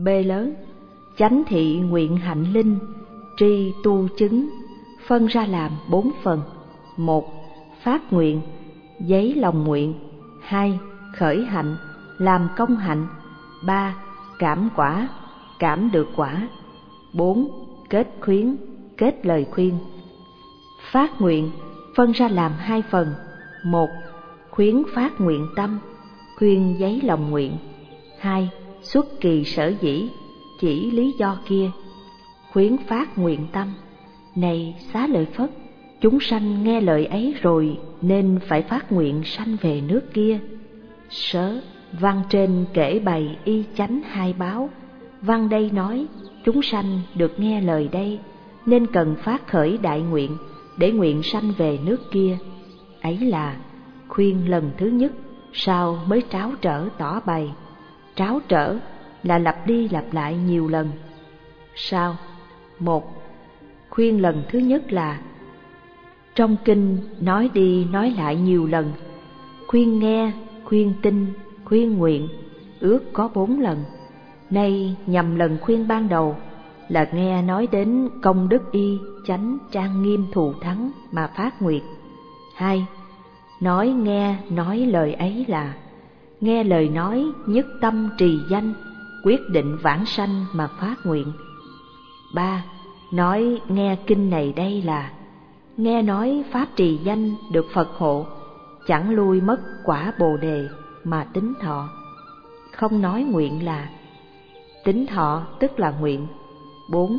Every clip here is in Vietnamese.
B lớn, chánh thị nguyện hạnh linh, tri tu chứng, phân ra làm 4 phần. 1. Phát nguyện, giấy lòng nguyện. 2. Khởi hạnh, làm công hạnh. 3. Cảm quả, cảm được quả. 4. Kết khuyến, kết lời khuyên. Phát nguyện phân ra làm 2 phần. 1. Khuyến phát nguyện tâm, khuyên giấy lòng nguyện. 2. Xuất kỳ sở dĩ, chỉ lý do kia. Khuyến phát nguyện tâm, này Xá Lợi Phất, chúng sanh nghe lời ấy rồi nên phải phát nguyện sanh về nước kia. Sớ, văn trên kể bày y chánh hai báo, văn đây nói chúng sanh được nghe lời đây nên cần phát khởi đại nguyện để nguyện sanh về nước kia. Ấy là khuyên lần thứ nhất, sau mới tráo trở tỏ bày. Tráo trở là lặp đi lặp lại nhiều lần. Sao? 1. Khuyên lần thứ nhất là trong kinh nói đi nói lại nhiều lần, khuyên nghe, khuyên tin, khuyên nguyện, ước có 4 lần. Nay nhằm lần khuyên ban đầu là nghe nói đến công đức y chánh trang nghiêm thù thắng mà phát nguyện. 2. Nói nghe nói lời ấy là nghe lời nói nhất tâm trì danh, quyết định vãng sanh mà phát nguyện. 3. Nói nghe kinh này đây là nghe nói pháp trì danh được Phật hộ, chẳng lui mất quả Bồ đề mà tính thọ. Không nói nguyện là tính thọ tức là nguyện. 4.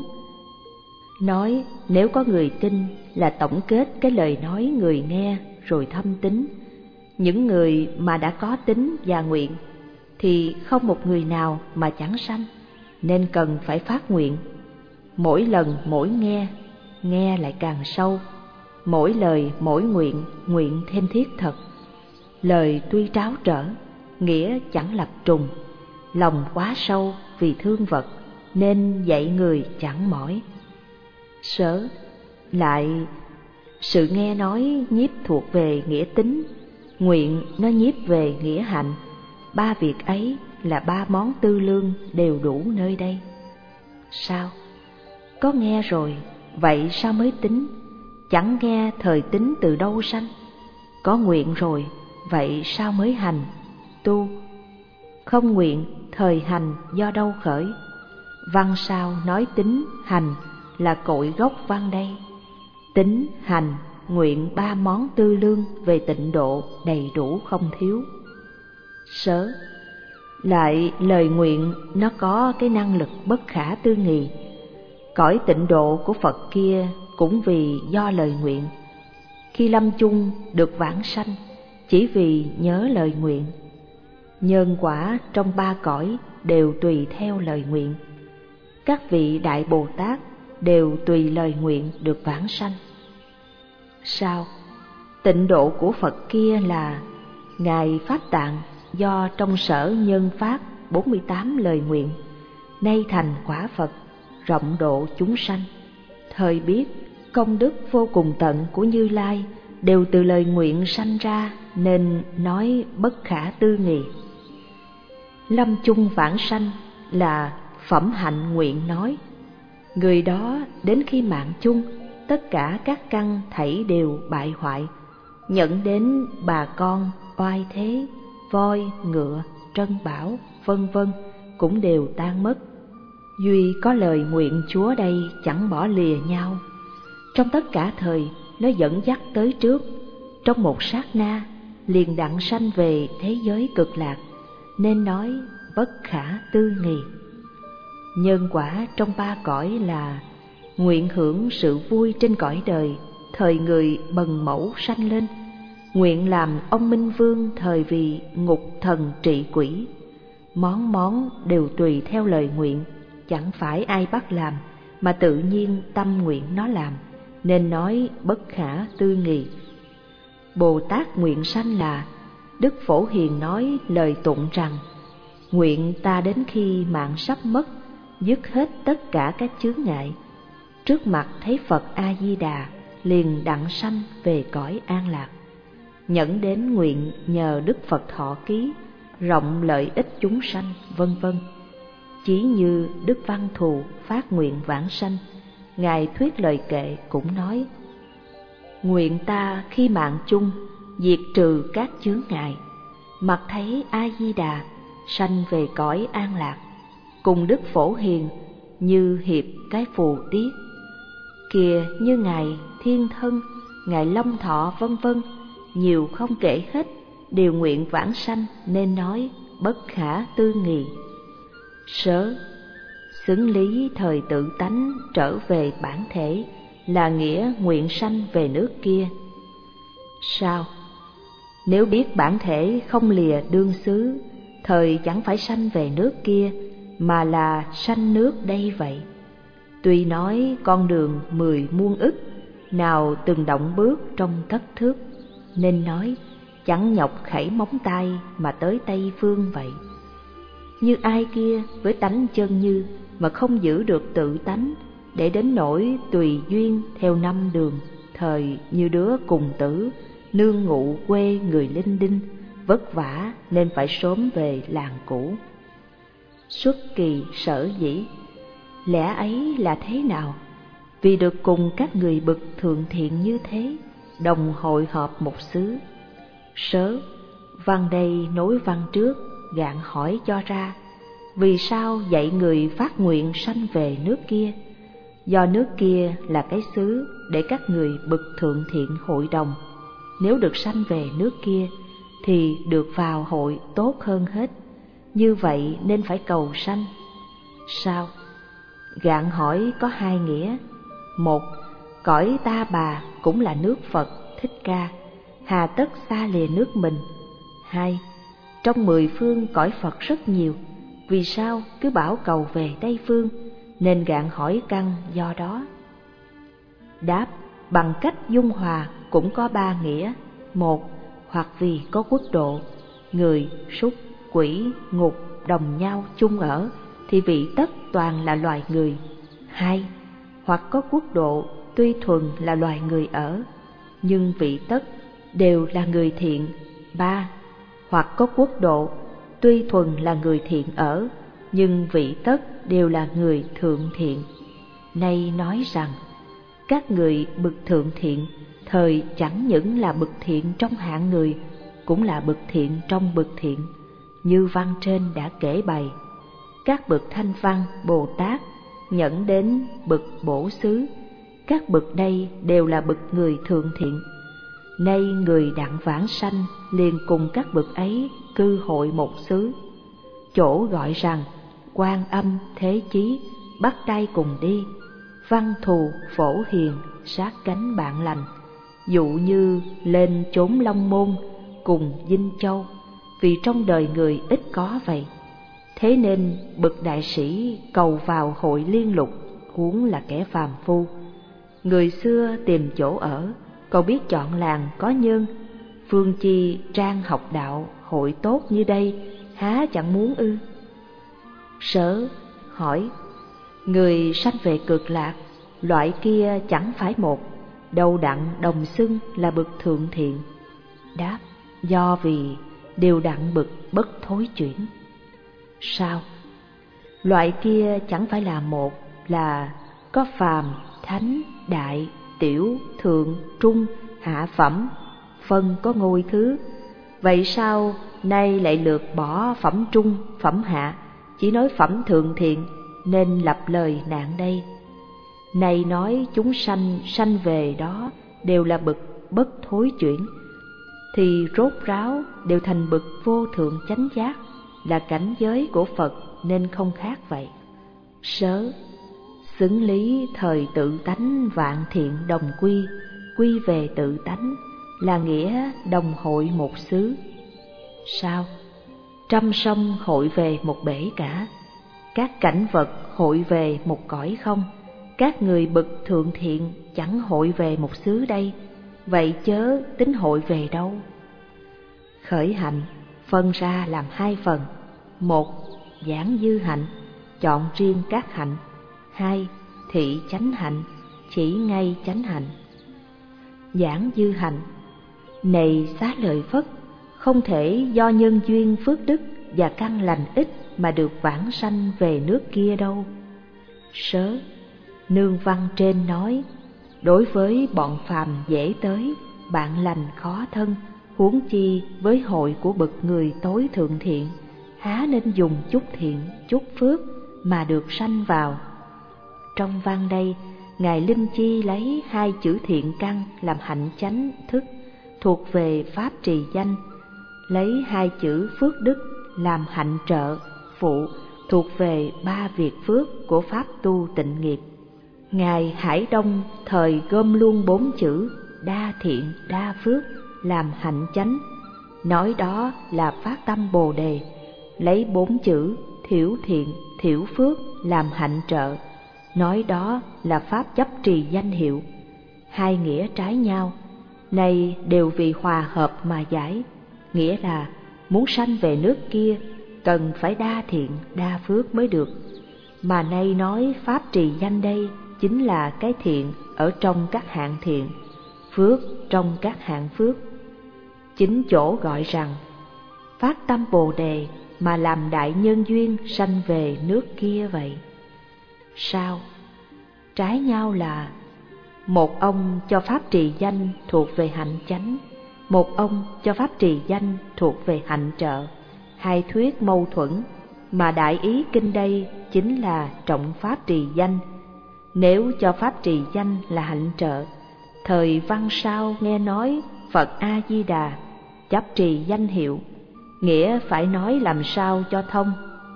Nói nếu có người tin là tổng kết cái lời nói người nghe rồi thâm tín. Những người mà đã có tín và nguyện thì không một người nào mà chẳng sanh, nên cần phải phát nguyện. Mỗi lần mỗi nghe lại càng sâu, mỗi lời mỗi nguyện, nguyện thêm thiết thật. Lời tuy tráo trở, nghĩa chẳng lập trùng, lòng quá sâu vì thương vật, nên dạy người chẳng mỏi. Sớ, lại sự nghe nói nhiếp thuộc về nghĩa tính, nguyện nó nhiếp về nghĩa hạnh. 3 việc ấy là 3 món tư lương đều đủ nơi đây. Sao? Có nghe rồi, vậy sao mới tính? Chẳng nghe thời tính từ đâu sanh. Có nguyện rồi, vậy sao mới hành, tu? Không nguyện, thời hành do đâu khởi? Văn sao nói tính, hành là cội gốc văn đây. Tính, hành, nguyện 3 món tư lương về tịnh độ đầy đủ không thiếu. Sớ, lại lời nguyện nó có cái năng lực bất khả tư nghị. Cõi tịnh độ của Phật kia cũng vì do lời nguyện. Khi lâm chung được vãng sanh chỉ vì nhớ lời nguyện. Nhân quả trong 3 cõi đều tùy theo lời nguyện. Các vị Đại Bồ Tát đều tùy lời nguyện được vãng sanh. Sao? Tịnh độ của Phật kia là Ngài Pháp Tạng do trong sở nhân pháp 48 lời nguyện, nay thành quả Phật, rộng độ chúng sanh. Thời biết công đức vô cùng tận của Như Lai đều từ lời nguyện sanh ra, nên nói bất khả tư nghị. Lâm chung vãng sanh là phẩm hạnh nguyện nói. Người đó đến khi mạng chung, tất cả các căn thảy đều bại hoại, nhận đến bà con, oai thế, voi, ngựa, trân bảo, vân vân cũng đều tan mất. Duy có lời nguyện Chúa đây chẳng bỏ lìa nhau. Trong tất cả thời, nó dẫn dắt tới trước, trong một sát na liền đặng sanh về thế giới cực lạc, nên nói bất khả tư nghị. Nhân quả trong 3 cõi là nguyện hưởng sự vui trên cõi đời, thời người bần mẫu sanh lên. Nguyện làm ông Minh Vương thời vì ngục thần trị quỷ. Món món đều tùy theo lời nguyện, chẳng phải ai bắt làm, mà tự nhiên tâm nguyện nó làm, nên nói bất khả tư nghị. Bồ Tát nguyện sanh là Đức Phổ Hiền nói lời tụng rằng: nguyện ta đến khi mạng sắp mất, dứt hết tất cả các chướng ngại, trước mặt thấy Phật A Di Đà, liền đặng sanh về cõi an lạc. Nhẫn đến nguyện nhờ Đức Phật thọ ký, rộng lợi ích chúng sanh, vân vân. Chí như Đức Văn Thù phát nguyện vãng sanh, Ngài thuyết lời kệ cũng nói: nguyện ta khi mạng chung, diệt trừ các chướng ngại, mặt thấy A Di Đà, sanh về cõi an lạc, cùng Đức Phổ Hiền như hiệp cái phù tiết. Kìa như Ngài Thiên Thân, Ngài Long Thọ vân vân, nhiều không kể hết, đều nguyện vãng sanh nên nói bất khả tư nghị. Sớ, xứng lý thời tự tánh trở về bản thể, là nghĩa nguyện sanh về nước kia. Sao? Nếu biết bản thể không lìa đương xứ, thời chẳng phải sanh về nước kia, mà là sanh nước đây vậy. Tuy nói con đường 10 muôn ức, nào từng động bước trong thất thước, nên nói chẳng nhọc khẩy móng tay mà tới Tây Phương vậy. Như ai kia với tánh chân như mà không giữ được tự tánh, để đến nỗi tùy duyên theo năm đường, thời như đứa cùng tử, nương ngụ quê người linh đinh, vất vả nên phải sớm về làng cũ. Xuất kỳ sở dĩ, lẽ ấy là thế nào? Vì được cùng các người bậc thượng thiện như thế, đồng hội họp một xứ. Sớ, văn đây nối văn trước, gạn hỏi cho ra, vì sao dạy người phát nguyện sanh về nước kia? Do nước kia là cái xứ để các người bậc thượng thiện hội đồng. Nếu được sanh về nước kia thì được vào hội tốt hơn hết. Như vậy nên phải cầu sanh. Sao? Gạn hỏi có hai nghĩa. Một, cõi Ta Bà cũng là nước Phật Thích Ca, hà tất xa lìa nước mình. Hai, trong 10 phương cõi Phật rất nhiều, vì sao cứ bảo cầu về Tây Phương? Nên gạn hỏi căn do đó. Đáp, bằng cách dung hòa cũng có 3 nghĩa. Một, hoặc vì có quốc độ, người, súc, quỷ, ngục đồng nhau chung ở, thì vị tất toàn là loài người. Hai, hoặc có quốc độ tuy thuần là loài người ở, nhưng vị tất đều là người thiện. Ba, hoặc có quốc độ tuy thuần là người thiện ở, nhưng vị tất đều là người thượng thiện. Nay nói rằng, các người bậc thượng thiện, thời chẳng những là bậc thiện trong hạng người, cũng là bậc thiện trong bậc thiện, như văn trên đã kể bày. Các bậc Thanh Văn, Bồ Tát nhẫn đến bậc Bổ Xứ, các bậc đây đều là bậc người thượng thiện. Nay người đặng vãng sanh liền cùng các bậc ấy cư hội một xứ. Chỗ gọi rằng Quan Âm Thế Chí bắt tay cùng đi, Văn Thù Phổ Hiền sát cánh bạn lành. Dụ như lên chốn Long Môn cùng Vinh Châu, vì trong đời người ít có vậy. Thế nên bậc đại sĩ cầu vào hội liên lục, huống là kẻ phàm phu. Người xưa tìm chỗ ở, cậu biết chọn làng có nhân, phương chi trang học đạo hội tốt như đây, há chẳng muốn ư? Sớ, hỏi, người sanh về Cực Lạc, loại kia chẳng phải một, đâu đặng đồng xưng là bậc thượng thiện? Đáp, do vì đều đặng bậc bất thối chuyển. Sao? Loại kia chẳng phải là một, là có phàm, thánh, đại, tiểu, thượng, trung, hạ phẩm, phân có ngôi thứ. Vậy sao nay lại lược bỏ phẩm trung, phẩm hạ, chỉ nói phẩm thượng thiện, nên lập lời nạn đây? Này nói chúng sanh sanh về đó đều là bậc bất thối chuyển, thì rốt ráo đều thành bậc vô thượng chánh giác, là cảnh giới của Phật, nên không khác vậy. Sớ, xứng lý thời tự tánh vạn thiện đồng quy, quy về tự tánh, là nghĩa đồng hội một xứ. Sao? Trăm sông hội về một bể cả, các cảnh vật hội về một cõi không, các người bậc thượng thiện chẳng hội về một xứ đây, vậy chớ tính hội về đâu? Khởi hạnh phân ra làm 2 phần. Một, giảng dư hạnh, chọn riêng các hạnh. 2, thị chánh hạnh, chỉ ngay chánh hạnh. Giảng dư hạnh, này xá lợi Phất, không thể do nhân duyên phước đức và căn lành ít mà được vãng sanh về nước kia đâu. Sớ, nương văn trên nói, đối với bọn phàm dễ tới, bạn lành khó thân, huống chi với hội của bậc người tối thượng thiện, há nên dùng chút thiện, chút phước mà được sanh vào. Trong văn đây, Ngài Linh Chi lấy hai chữ thiện căn làm hạnh chánh thức, thuộc về pháp trì danh, lấy hai chữ phước đức làm hạnh trợ, phụ, thuộc về ba việc phước của pháp tu tịnh nghiệp. Ngài Hải Đông thời gom luôn bốn chữ đa thiện đa phước làm hạnh chánh, nói đó là phát tâm Bồ Đề, lấy bốn chữ thiểu thiện thiểu phước làm hạnh trợ, nói đó là pháp chấp trì danh hiệu. Hai nghĩa trái nhau, này đều vì hòa hợp mà giải, nghĩa là muốn sanh về nước kia cần phải đa thiện đa phước mới được, mà nay nói pháp trì danh đây chính là cái thiện ở trong các hạng thiện, phước trong các hạng phước. Chính chỗ gọi rằng phát tâm Bồ Đề mà làm đại nhân duyên sanh về nước kia vậy. Sao? Trái nhau là một ông cho pháp trì danh thuộc về hạnh chánh, một ông cho pháp trì danh thuộc về hạnh trợ, hai thuyết mâu thuẫn, mà đại ý kinh đây chính là trọng pháp trì danh. Nếu cho pháp trì danh là hạnh trợ, thời văn sau nghe nói Phật A Di Đà chấp trì danh hiệu, nghĩa phải nói làm sao cho thông.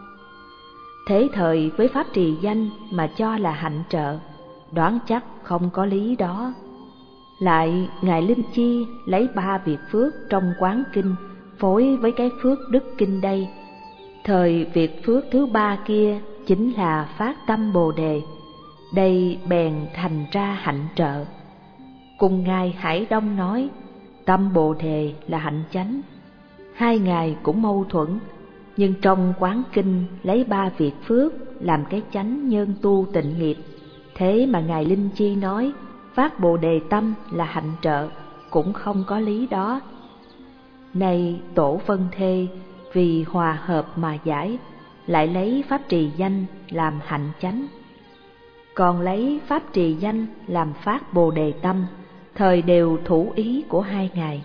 Thế thời với pháp trì danh mà cho là hạnh trợ, đoán chắc không có lý đó. Lại Ngài Linh Chi lấy ba việc phước trong quán kinh phối với cái phước đức kinh đây, thời việc phước thứ ba kia chính là phát tâm Bồ Đề, đây bèn thành ra hạnh trợ. Cùng Ngài Hải Đông nói tâm Bồ Đề là hạnh chánh, hai ngài cũng mâu thuẫn, nhưng trong quán kinh lấy ba việc phước làm cái chánh nhân tu tịnh nghiệp, thế mà Ngài Linh Chi nói phát Bồ Đề tâm là hạnh trợ, cũng không có lý đó. Này tổ phân thê vì hòa hợp mà giải, lại lấy pháp trì danh làm hạnh chánh, còn lấy pháp trì danh làm phát Bồ Đề tâm, thời đều thủ ý của hai ngài.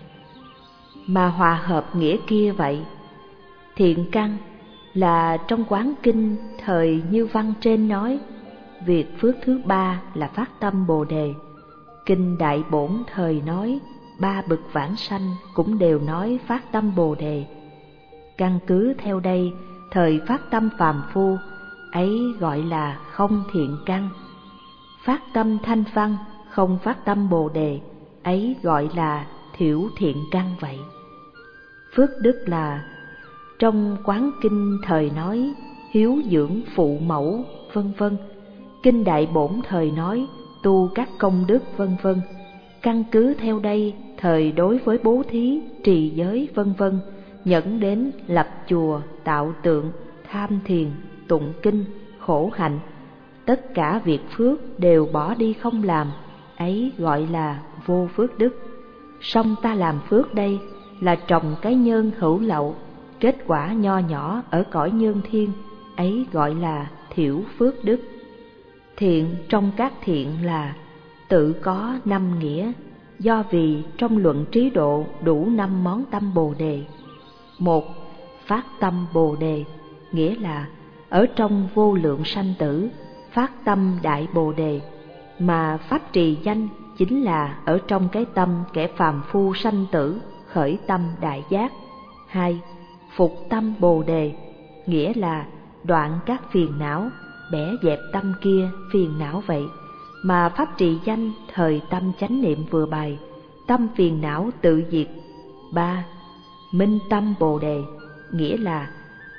Mà hòa hợp nghĩa kia vậy. Thiện căn là trong quán kinh thời như văn trên nói, việc phước thứ ba là phát tâm Bồ Đề. Kinh Đại Bổn thời nói ba bậc vãng sanh cũng đều nói phát tâm Bồ Đề. Căn cứ theo đây, thời phát tâm phàm phu ấy gọi là không thiện căn, phát tâm thanh văn không phát tâm Bồ Đề ấy gọi là thiểu thiện căn vậy. Phước đức là trong quán kinh thời nói hiếu dưỡng phụ mẫu vân vân, kinh Đại Bổn thời nói tu các công đức vân vân. Căn cứ theo đây, thời đối với bố thí trì giới vân vân, nhẫn đến lập chùa tạo tượng tham thiền tụng kinh khổ hạnh, tất cả việc phước đều bỏ đi không làm, ấy gọi là vô phước đức. Song ta làm phước đây là trồng cái nhân hữu lậu, kết quả nho nhỏ ở cõi nhân thiên, ấy gọi là thiểu phước đức. Thiện trong các thiện là tự có năm nghĩa, do vì trong luận trí độ đủ 5 món tâm Bồ Đề. Một, phát tâm Bồ Đề, nghĩa là ở trong vô lượng sanh tử phát tâm Đại Bồ Đề, mà pháp trì danh chính là ở trong cái tâm kẻ phàm phu sanh tử khởi tâm đại giác. Hai, phục tâm Bồ Đề, nghĩa là đoạn các phiền não, bẻ dẹp tâm kia phiền não vậy, mà pháp trì danh thời tâm chánh niệm vừa bài, tâm phiền não tự diệt. Ba, minh tâm Bồ Đề, nghĩa là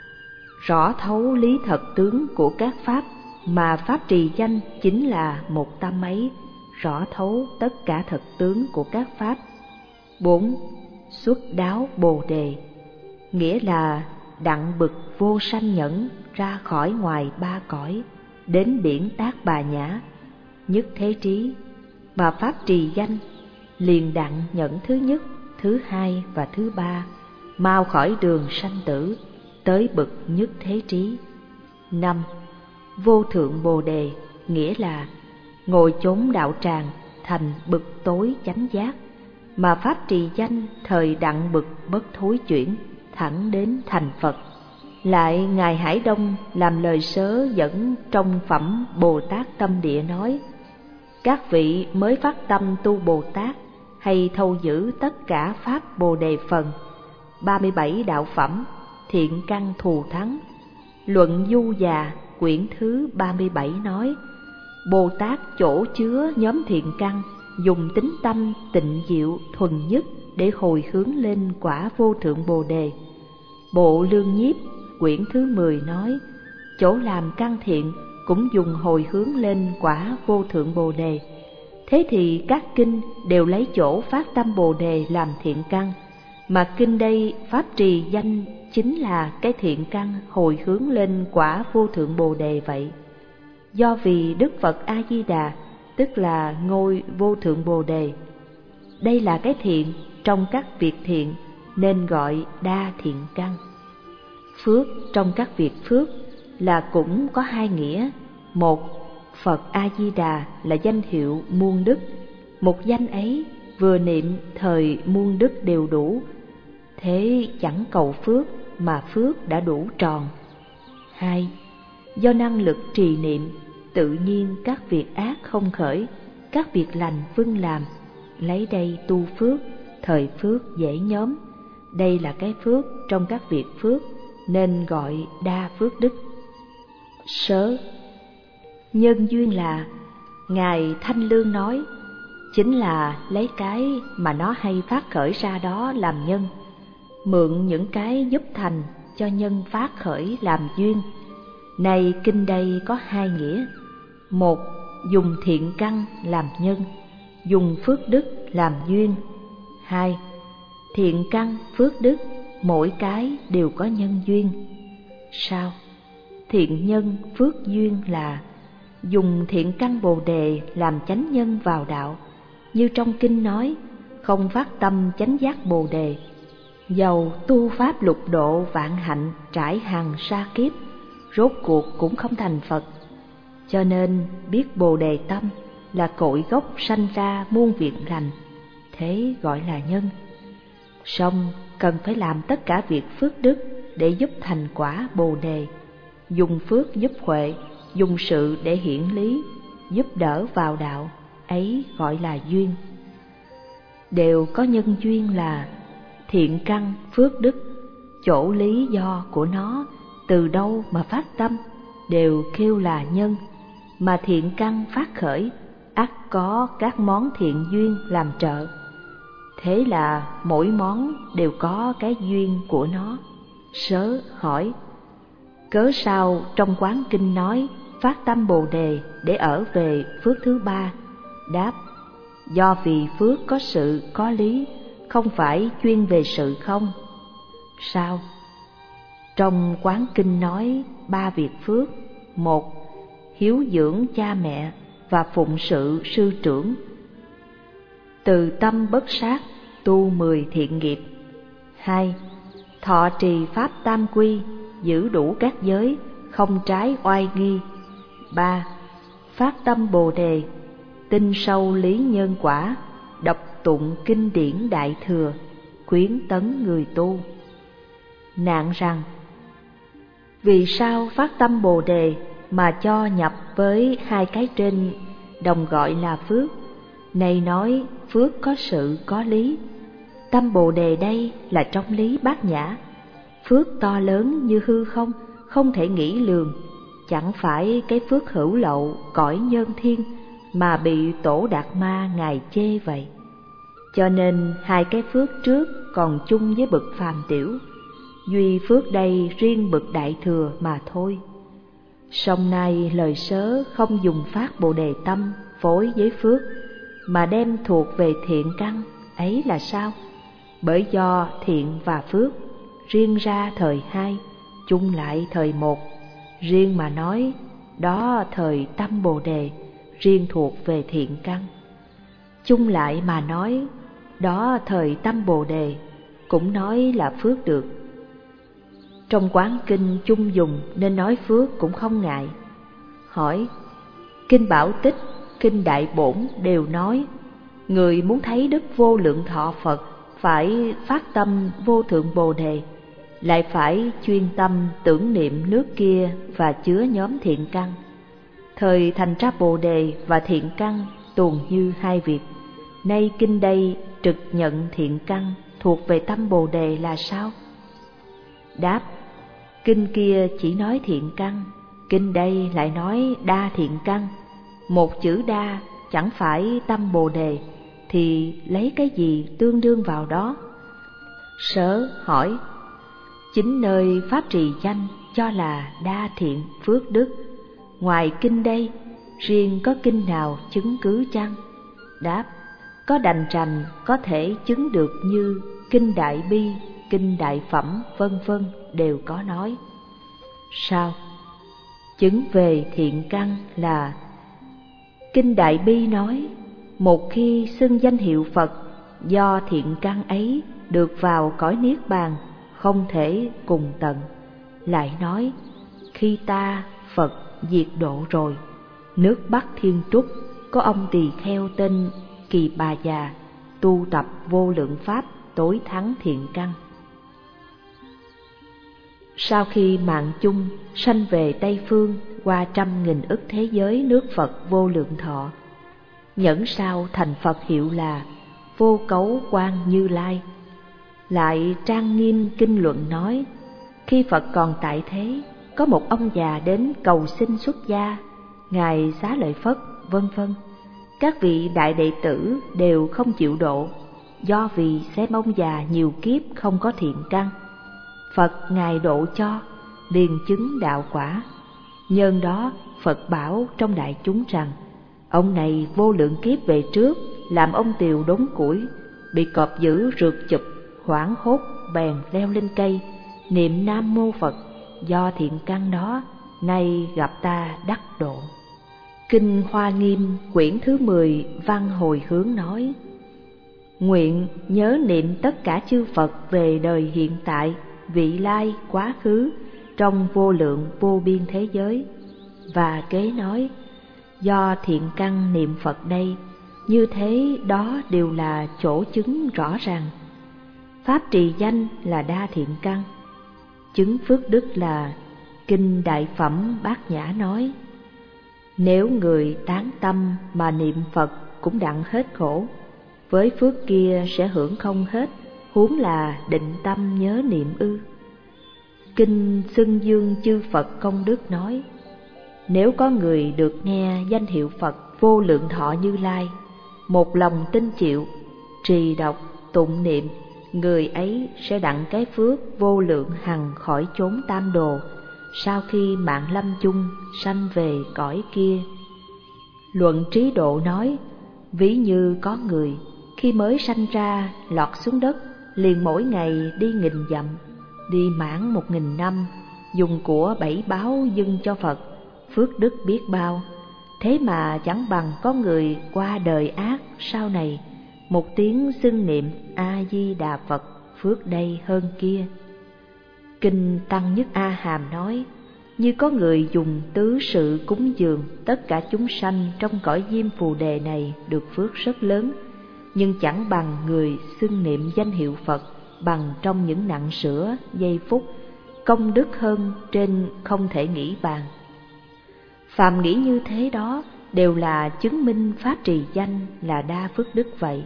rõ thấu lý thật tướng của các pháp, mà pháp trì danh chính là một tâm ấy, rõ thấu tất cả thật tướng của các pháp. Bốn, xuất đáo Bồ Đề, nghĩa là đặng bực vô sanh nhẫn ra khỏi ngoài ba cõi, đến biển Tác Bà Nhã, nhất thế trí, mà pháp trì danh liền đặng nhẫn thứ nhất, thứ hai và thứ ba, mau khỏi đường sanh tử, tới bậc nhất thế trí. 5. Vô thượng Bồ Đề nghĩa là ngồi chốn đạo tràng thành bậc tối chánh giác, mà pháp trì danh thời đặng bậc bất thối chuyển, thẳng đến thành Phật. Lại Ngài Hải Đông làm lời sớ dẫn trong phẩm Bồ Tát Tâm Địa nói: các vị mới phát tâm tu Bồ Tát, hay thâu giữ tất cả pháp Bồ Đề phần, 37 đạo phẩm, thiện căn thù thắng. Luận Du Già quyển thứ 37 nói: Bồ Tát chỗ chứa nhóm thiện căn, dùng tính tâm tịnh diệu thuần nhất để hồi hướng lên quả vô thượng Bồ Đề. Bộ Lương Nhiếp quyển thứ 10 nói: chỗ làm căn thiện cũng dùng hồi hướng lên quả vô thượng Bồ Đề. Thế thì các kinh đều lấy chỗ phát tâm Bồ Đề làm thiện căn, mà kinh đây pháp trì danh chính là cái thiện căn hồi hướng lên quả vô thượng Bồ Đề vậy. Do vì Đức Phật A Di Đà tức là ngôi vô thượng Bồ Đề, đây là cái thiện trong các việc thiện nên gọi đa thiện căn. Phước trong các việc phước là cũng có hai nghĩa. Một, Phật A Di Đà là danh hiệu muôn đức, một danh ấy vừa niệm thời muôn đức đều đủ, thế chẳng cầu phước mà phước đã đủ tròn. Hai, do năng lực trì niệm, tự nhiên các việc ác không khởi, các việc lành vâng làm, lấy đây tu phước, thời phước dễ nhóm. Đây là cái phước trong các việc phước nên gọi đa phước đức. Sớ nhân duyên là Ngài Thanh Lương nói, chính là lấy cái mà nó hay phát khởi ra đó làm nhân, mượn những cái giúp thành cho nhân phát khởi làm duyên. Này kinh đây có hai nghĩa. Một, dùng thiện căn làm nhân, dùng phước đức làm duyên. Hai, thiện căn phước đức mỗi cái đều có nhân duyên. Sao? Thiện nhân phước duyên là dùng thiện căn Bồ Đề làm chánh nhân vào đạo, như trong kinh nói: không phát tâm chánh giác Bồ Đề, dầu tu pháp lục độ vạn hạnh trải hằng sa kiếp, rốt cuộc cũng không thành Phật. Cho nên biết Bồ Đề tâm là cội gốc sanh ra muôn việc lành, thế gọi là nhân. Song cần phải làm tất cả việc phước đức để giúp thành quả Bồ Đề, dùng phước giúp huệ, dùng sự để hiển lý, giúp đỡ vào đạo, ấy gọi là duyên. Đều có nhân duyên là thiện căn phước đức, chỗ lý do của nó từ đâu mà phát tâm đều kêu là nhân, mà thiện căn phát khởi ắt có các món thiện duyên làm trợ. Thế là mỗi món đều có cái duyên của nó. Sớ hỏi: cớ sao trong quán kinh nói phát tâm Bồ Đề để ở về phước thứ ba? Đáp: do vì phước có sự có lý, không phải chuyên về sự không. Sao? Trong quán kinh nói ba việc phước. Một, hiếu dưỡng cha mẹ và phụng sự sư trưởng, từ tâm bất sát tu 10 thiện nghiệp. Hai, thọ trì pháp tam quy, giữ đủ các giới, không trái oai nghi. Ba, phát tâm Bồ Đề, tin sâu lý nhân quả, đọc tụng kinh điển Đại Thừa, khuyến tấn người tu. Nạn rằng vì sao phát tâm Bồ Đề mà cho nhập với hai cái trên đồng gọi là phước? Này nói phước có sự có lý, tâm Bồ Đề đây là trong lý bát nhã, phước to lớn như hư không, không thể nghĩ lường, chẳng phải cái phước hữu lậu cõi nhân thiên mà bị Tổ Đạt Ma ngài chê vậy. Cho nên hai cái phước trước còn chung với bậc phàm tiểu, duy phước đây riêng bậc Đại Thừa mà thôi. Song nay lời sớ không dùng phát Bồ Đề tâm phối với phước, mà đem thuộc về thiện căn, ấy là sao? Bởi do thiện và phước riêng ra thời hai, chung lại thời một. Riêng mà nói, đó thời tâm Bồ Đề, riêng thuộc về thiện căn. Chung lại mà nói, đó thời tâm Bồ Đề, cũng nói là phước được. trong quán kinh chung dùng nên nói phước cũng không ngại. Hỏi: kinh Bảo Tích, kinh Đại Bổn đều nói người muốn thấy đức vô lượng thọ Phật phải phát tâm vô thượng Bồ đề, lại phải chuyên tâm tưởng niệm nước kia và chứa nhóm thiện căn. Thời thành ra Bồ đề và thiện căn tuồn như hai việc. Nay kinh đây trực nhận thiện căn thuộc về tâm Bồ đề là sao? Đáp: kinh kia chỉ nói thiện căn, kinh đây lại nói đa thiện căn. Một chữ đa chẳng phải tâm Bồ đề, thì lấy cái gì tương đương vào đó? Sớ hỏi: chính nơi pháp trì danh cho là đa thiện phước đức, ngoài kinh đây riêng có kinh nào chứng cứ chăng? Đáp: có đành rành có thể chứng được như kinh Đại Bi, kinh Đại Phẩm vân vân đều có nói. Sao? Chứng về thiện căn là kinh Đại Bi nói một khi xưng danh hiệu Phật, do thiện căn ấy được vào cõi niết bàn không thể cùng tận. Lại nói khi ta Phật diệt độ rồi, nước Bắc Thiên Trúc có ông tỳ kheo tên Kỳ Bà Già tu tập vô lượng pháp tối thắng thiện căn. Sau khi mạng chung sanh về Tây Phương qua 100.000 ức thế giới nước Phật vô lượng thọ, nhẫn sao thành Phật hiệu là Vô Cấu Quan Như Lai. Lại trang nghiêm kinh luận nói, khi Phật còn tại thế, có một ông già đến cầu xin xuất gia, ngài Xá Lợi Phất vân vân. Các vị đại đệ tử đều không chịu độ, do vì xem ông già nhiều kiếp không có thiện căn. Phật ngài độ cho, liền chứng đạo quả. Nhân đó Phật bảo trong đại chúng rằng, ông này vô lượng kiếp về trước làm ông tiều đốn củi, bị cọp dữ rượt chụp, hoảng hốt bèn leo lên cây, niệm Nam Mô Phật, do thiện căn đó nay gặp ta đắc độ. Kinh Hoa Nghiêm quyển thứ 10 văn hồi hướng nói: nguyện nhớ niệm tất cả chư Phật về đời hiện tại, vị lai, quá khứ, trong vô lượng vô biên thế giới. Và kế nói, do thiện căn niệm Phật đây, như thế đó đều là chỗ chứng rõ ràng. Pháp trì danh là đa thiện căn, chứng phước đức là kinh Đại Phẩm Bát Nhã nói, nếu người tán tâm mà niệm Phật cũng đặng hết khổ, với phước kia sẽ hưởng không hết, huống là định tâm nhớ niệm ư. Kinh Xưng Dương chư Phật công đức nói, nếu có người được nghe danh hiệu Phật vô lượng thọ Như Lai, một lòng tin chịu, trì đọc, tụng niệm, người ấy sẽ đặng cái phước vô lượng hằng khỏi chốn tam đồ, sau khi mạng lâm chung sanh về cõi kia. Luận Trí Độ nói, ví như có người khi mới sanh ra lọt xuống đất, liền mỗi ngày đi 1000 dặm, đi mãn 1000 năm, dùng của 7 báo dâng cho Phật, phước đức biết bao. Thế mà chẳng bằng có người qua đời ác sau này, một tiếng xưng niệm A Di Đà Phật, phước đây hơn kia. Kinh Tăng Nhất A Hàm nói, như có người dùng tứ sự cúng dường tất cả chúng sanh trong cõi Diêm Phù Đề này được phước rất lớn, nhưng chẳng bằng người xưng niệm danh hiệu Phật bằng trong những nặng sữa, giây phút, công đức hơn trên không thể nghĩ bàn. Phàm nghĩ như thế đó đều là chứng minh pháp trì danh là đa phước đức vậy.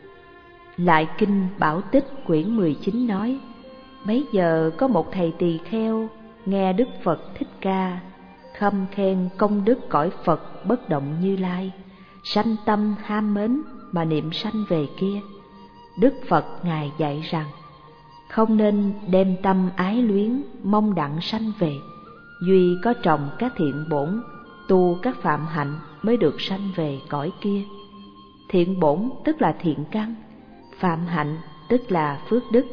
Lại kinh Bảo Tích quyển 19 nói, bấy giờ có một thầy tỳ kheo nghe Đức Phật Thích Ca khâm khen công đức cõi Phật bất động Như Lai, sanh tâm ham mến mà niệm sanh về kia. Đức Phật ngài dạy rằng, không nên đem tâm ái luyến mong đặng sanh về, duy có trồng các thiện bổn, tu các phạm hạnh mới được sanh về cõi kia. Thiện bổn tức là thiện căn, phạm hạnh tức là phước đức.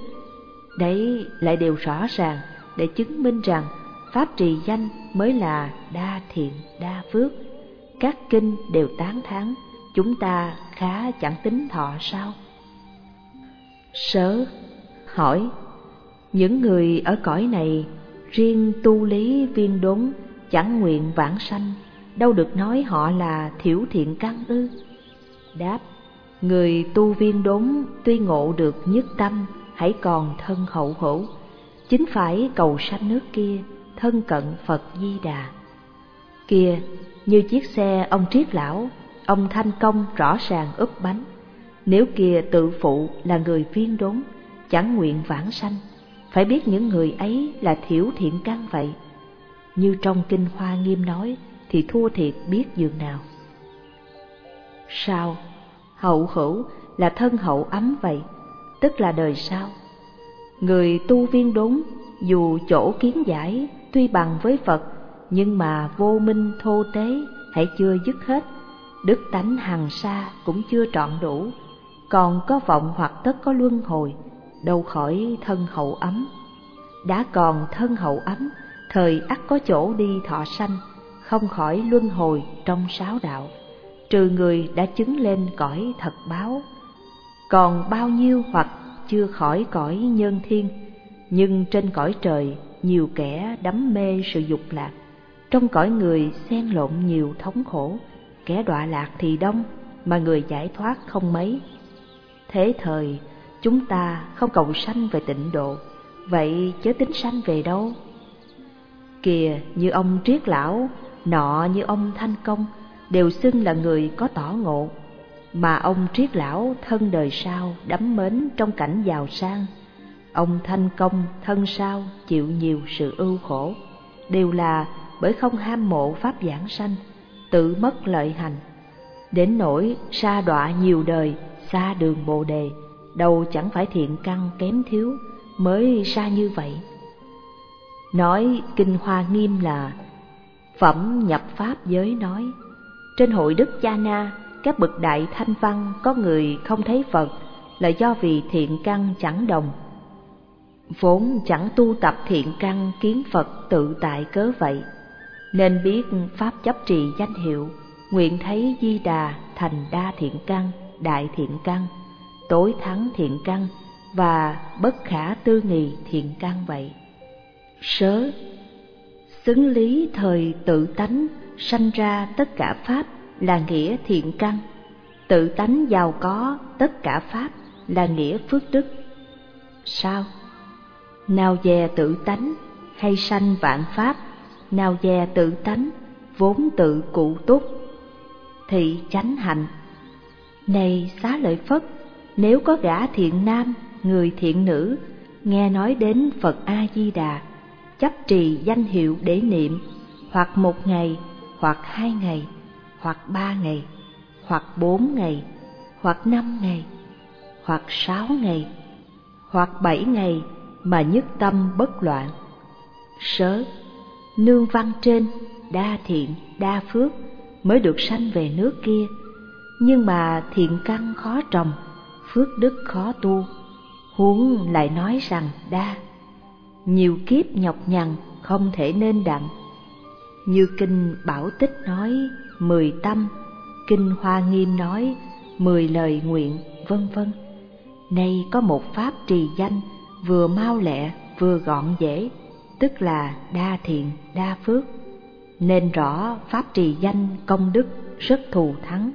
Đấy lại đều rõ ràng để chứng minh rằng pháp trì danh mới là đa thiện đa phước. Các kinh đều tán thán, chúng ta khá chẳng tính thọ sao? Sớ hỏi, những người ở cõi này Riêng tu lý Viên Đốn chẳng nguyện vãng sanh, đâu được nói họ là thiểu thiện căn ư? Đáp: người tu Viên Đốn tuy ngộ được nhất tâm, hãy còn thân hậu hữu, chính phải cầu sanh nước kia, thân cận Phật Di Đà. Kia như chiếc xe ông Triết Lão, ông Thanh Công rõ ràng úp bánh. Nếu kia tự phụ là người Viên Đốn, chẳng nguyện vãng sanh, phải biết những người ấy là thiểu thiện căn vậy. Như trong Kinh Hoa Nghiêm nói thì thua thiệt biết dường nào. Sao? Hậu hữu là thân hậu ấm vậy, tức là đời sau. Người tu Viên Đốn dù chỗ kiến giải tuy bằng với Phật, nhưng mà vô minh thô tế hãy chưa dứt hết, đức tánh hằng sa cũng chưa trọn đủ, còn có vọng hoặc tất có luân hồi, đâu khỏi thân hậu ấm. Đã còn thân hậu ấm, thời ắt có chỗ đi thọ sanh, không khỏi luân hồi trong sáu đạo, trừ người đã chứng lên cõi thật báo. Còn bao nhiêu hoặc chưa khỏi cõi nhân thiên, nhưng trên cõi trời nhiều kẻ đắm mê sự dục lạc, trong cõi người xen lộn nhiều thống khổ, kẻ đọa lạc thì đông, mà người giải thoát không mấy. Thế thời chúng ta không cầu sanh về tịnh độ, vậy chớ tính sanh về đâu? Kìa như ông Triết Lão, nọ như ông Thanh Công, đều xưng là người có tỏ ngộ, mà ông Triết Lão thân đời sau đắm mến trong cảnh giàu sang, ông Thanh Công thân sau chịu nhiều sự ưu khổ, đều là bởi không ham mộ pháp giảng sanh, tự mất lợi hành, đến nỗi sa đọa nhiều đời, xa đường Bồ Đề, đâu chẳng phải thiện căn kém thiếu mới sa như vậy. Nói Kinh Hoa Nghiêm là phẩm nhập pháp giới nói. Trên hội Đức Cha Na, các bậc đại thanh văn có người không thấy Phật là do vì thiện căn chẳng đồng, vốn chẳng tu tập thiện căn kiến Phật tự tại cớ vậy, nên biết pháp chấp trì danh hiệu, nguyện thấy Di Đà thành đa thiện căn, đại thiện căn, tối thắng thiện căn và bất khả tư nghì thiện căn vậy. Sớ xứng lý thời tự tánh sanh ra tất cả pháp là nghĩa thiện căn, tự tánh giàu có tất cả pháp là nghĩa phước đức. Sao? Nào dè tự tánh hay sanh vạn pháp, nào dè tự tánh vốn tự cụ túc, thị chánh hạnh. Này Xá Lợi Phất, nếu có gã thiện nam, người thiện nữ, nghe nói đến Phật A-di-đà, chấp trì danh hiệu để niệm, hoặc 1 ngày, hoặc 2 ngày, hoặc 3 ngày, hoặc 4 ngày, hoặc 5 ngày, hoặc 6 ngày, hoặc 7 ngày mà nhất tâm bất loạn. Sớ, nương văn trên, đa thiện, đa phước mới được sanh về nước kia, nhưng mà thiện căn khó trồng, phước đức khó tu, huống lại nói rằng đa. Nhiều kiếp nhọc nhằn không thể nên đặng. Như Kinh Bảo Tích nói 10 tâm, Kinh Hoa Nghiêm nói 10 lời nguyện, vân vân. Nay có một pháp trì danh vừa mau lẹ vừa gọn dễ, tức là đa thiện đa phước, nên rõ pháp trì danh công đức rất thù thắng.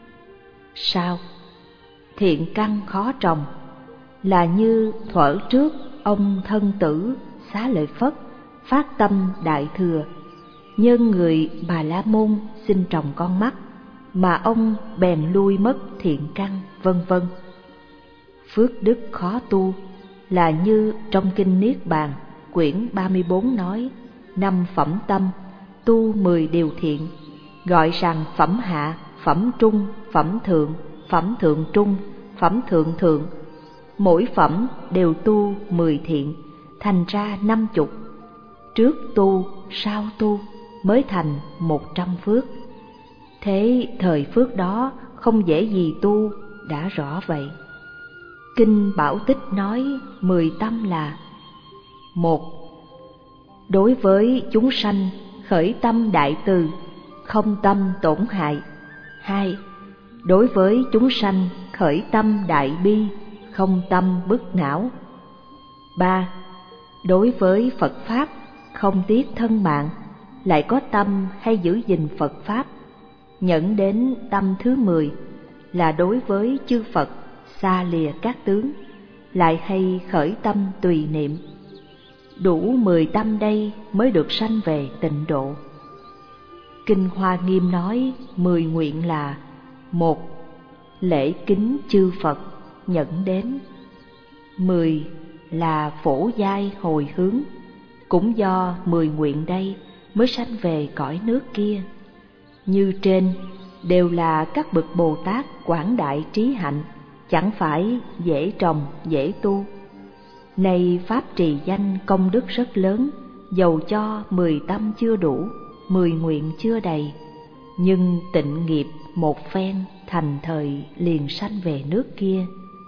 Sao? Thiện căn khó trồng là như thuở trước ông thân tử Xá Lợi Phất phát tâm đại thừa, nhân người Bà La Môn xin trồng con mắt, mà ông bèn lui mất thiện căn, vân vân. Phước đức khó tu là như trong Kinh Niết Bàn quyển 34 nói 5 phẩm tâm, tu 10 điều thiện, gọi rằng phẩm hạ, phẩm trung, phẩm thượng trung, phẩm thượng thượng. Mỗi phẩm đều tu 10 thiện, thành ra 50. Trước tu, sau tu mới thành 100 phước. Thế thời phước đó không dễ gì tu, đã rõ vậy. Kinh Bảo Tích nói 10 tâm là: 1. Đối với chúng sanh khởi tâm đại từ, không tâm tổn hại. 2. Đối với chúng sanh khởi tâm đại bi, không tâm bức não. 3. Đối với Phật Pháp không tiếc thân mạng, lại có tâm hay giữ gìn Phật Pháp. Nhẫn đến tâm thứ 10 là đối với chư Phật xa lìa các tướng, lại hay khởi tâm tùy niệm. Đủ 10 tâm đây mới được sanh về tịnh độ. Kinh Hoa Nghiêm nói 10 nguyện là: 1. Lễ kính chư Phật, nhẫn đến. 10 là phổ giai hồi hướng, cũng do 10 nguyện đây mới sanh về cõi nước kia. Như trên đều là các bậc Bồ Tát quảng đại trí hạnh, chẳng phải dễ trồng dễ tu. Nay pháp trì danh công đức rất lớn, dầu cho 10 tâm chưa đủ, 10 nguyện chưa đầy, nhưng tịnh nghiệp một phen thành thời liền sanh về nước kia.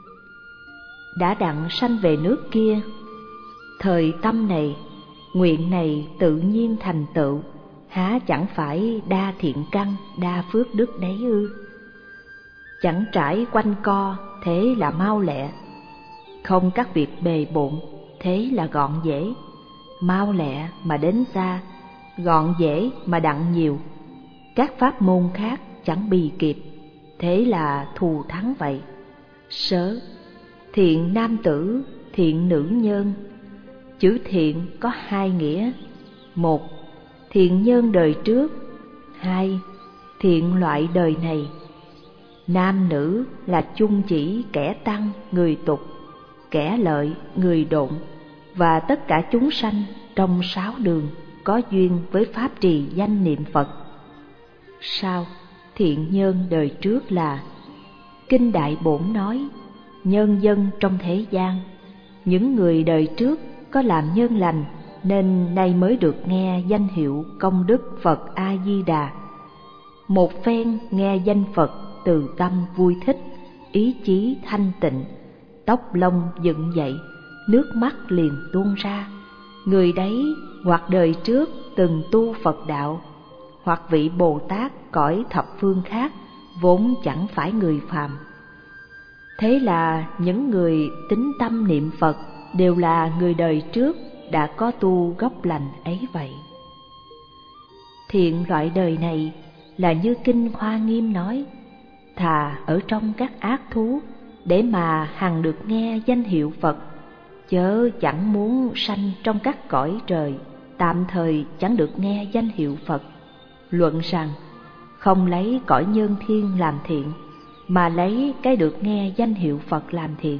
Đã đặng sanh về nước kia, thời tâm này, nguyện này tự nhiên thành tựu, há chẳng phải đa thiện căn, đa phước đức đấy ư? Chẳng trải quanh co, thế là mau lẹ. Không các việc bề bộn, thế là gọn dễ. Mau lẹ mà đến xa, gọn dễ mà đặng nhiều. Các pháp môn khác chẳng bì kịp, thế là thù thắng vậy. Sớ, thiện nam tử, thiện nữ nhân. Chữ thiện có 2 nghĩa: 1. Thiện nhân đời trước. 2. Thiện loại đời này. Nam nữ là chung chỉ kẻ tăng, người tục, kẻ lợi, người độn, và tất cả chúng sanh trong 6 đường có duyên với pháp trì danh niệm Phật. Sao? Thiện nhân đời trước là Kinh Đại Bổn nói, nhân dân trong thế gian, những người đời trước có làm nhân lành nên nay mới được nghe danh hiệu công đức Phật A Di Đà. Một phen nghe danh Phật từ tâm vui thích, ý chí thanh tịnh, tóc lông dựng dậy, nước mắt liền tuôn ra. Người đấy hoặc đời trước từng tu Phật đạo, hoặc vị Bồ Tát cõi thập phương khác, vốn chẳng phải người phàm. Thế là những người tín tâm niệm Phật đều là người đời trước đã có tu gốc lành ấy vậy. Thiện loại đời này là như Kinh Hoa Nghiêm nói, thà ở trong các ác thú để mà hằng được nghe danh hiệu Phật, chớ chẳng muốn sanh trong các cõi trời tạm thời chẳng được nghe danh hiệu Phật. Luận rằng không lấy cõi nhân thiên làm thiện, mà lấy cái được nghe danh hiệu Phật làm thiện.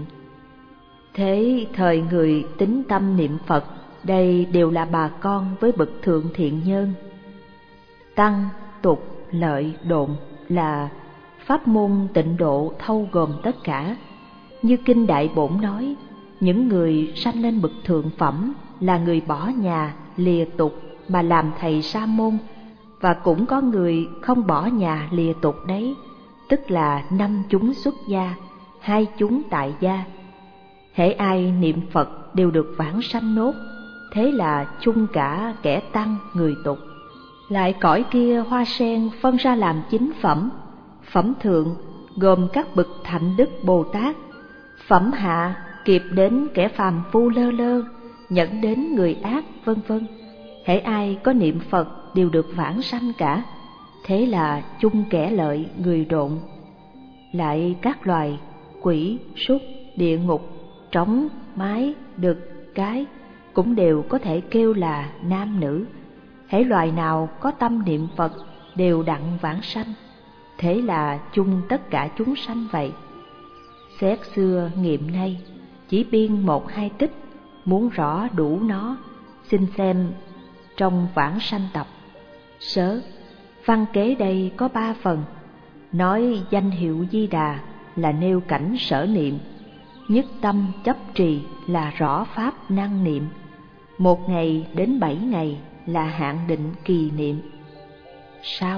Thế thời người tín tâm niệm Phật, đây đều là bà con với bậc thượng thiện nhân. Tăng, tục, lợi, độn là pháp môn tịnh độ thâu gồm tất cả. Như Kinh Đại Bổn nói, những người sanh lên bậc thượng phẩm là người bỏ nhà, lìa tục mà làm thầy sa môn, và cũng có người không bỏ nhà lìa tục đấy, tức là 5 chúng xuất gia, 2 chúng tại gia. Hễ ai niệm Phật đều được vãng sanh nốt, thế là chung cả kẻ tăng, người tục. Lại cõi kia hoa sen phân ra làm 9 phẩm. Phẩm thượng gồm các bậc thạnh đức Bồ Tát, phẩm hạ kịp đến kẻ phàm phu lơ lơ, nhẫn đến người ác, vân vân. Hễ ai có niệm Phật đều được vãng sanh cả, thế là chung kẻ lợi, người độn. Lại các loài quỷ, súc, địa ngục, trống, mái, đực, cái cũng đều có thể kêu là nam nữ. Hễ loài nào có tâm niệm Phật đều đặng vãng sanh, thế là chung tất cả chúng sanh vậy. Xét xưa nghiệm nay, chỉ biên 1-2 tích, muốn rõ đủ nó, xin xem trong vãng sanh tập. Sớ, văn kế đây có 3 phần. Nói danh hiệu Di Đà là nêu cảnh sở niệm, nhất tâm chấp trì là rõ pháp năng niệm, 1 ngày đến 7 ngày là hạn định kỳ niệm. Sao?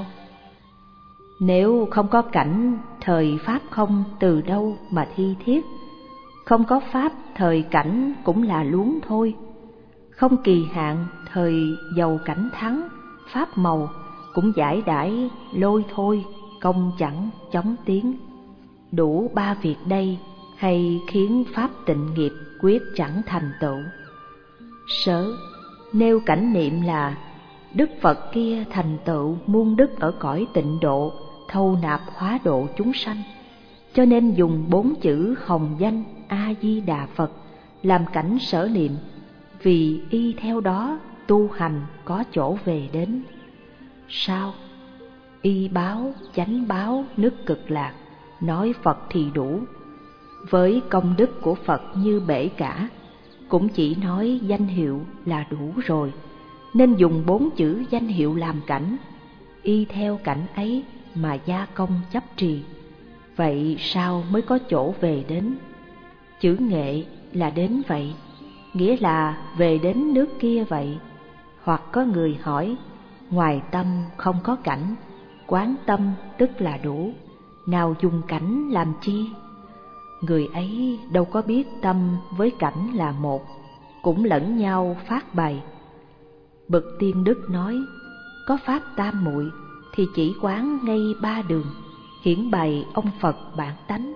Nếu không có cảnh thời pháp không từ đâu mà thi thiết, không có pháp thời cảnh cũng là luống thôi. Không kỳ hạn thời giàu cảnh thắng, pháp màu cũng giải đãi lôi thôi, công chẳng chóng tiến. Đủ 3 việc đây hay khiến pháp tịnh nghiệp quyết chẳng thành tựu. Sớ, nêu cảnh niệm là Đức Phật kia thành tựu muôn đức ở cõi tịnh độ, thâu nạp hóa độ chúng sanh, cho nên dùng 4 chữ hồng danh A Di Đà Phật làm cảnh sở niệm, vì y theo đó tu hành có chỗ về đến. Sao? Y báo, chánh báo, nước Cực Lạc, nói Phật thì đủ. Với công đức của Phật như bể cả, cũng chỉ nói danh hiệu là đủ rồi, nên dùng 4 chữ danh hiệu làm cảnh, y theo cảnh ấy mà gia công chấp trì. Vậy sao mới có chỗ về đến? Chữ nghệ là đến vậy, nghĩa là về đến nước kia vậy. Hoặc có người hỏi, ngoài tâm không có cảnh, quán tâm tức là đủ, nào dùng cảnh làm chi? Người ấy đâu có biết tâm với cảnh là một, cũng lẫn nhau phát bày. Bậc tiên đức nói, có pháp tam muội thì chỉ quán ngay 3 đường, hiển bày ông Phật bản tánh.